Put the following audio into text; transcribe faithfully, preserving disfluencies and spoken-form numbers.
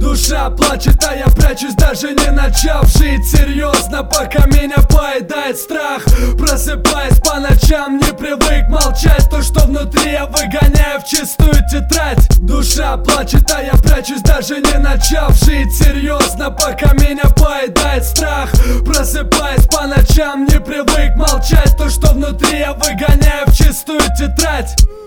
Душа плачет, а я прячусь, даже не начав жить серьезно, пока меня поедает страх. Просыпаясь по ночам, не привык молчать. То, что внутри, я выгоняю в чистую тетрадь. Душа плачет, а я прячусь, даже не начав жить серьезно, пока меня поедает страх. Просыпаясь по ночам, не привык молчать. То, что внутри, я выгоняю в чистую тетрадь.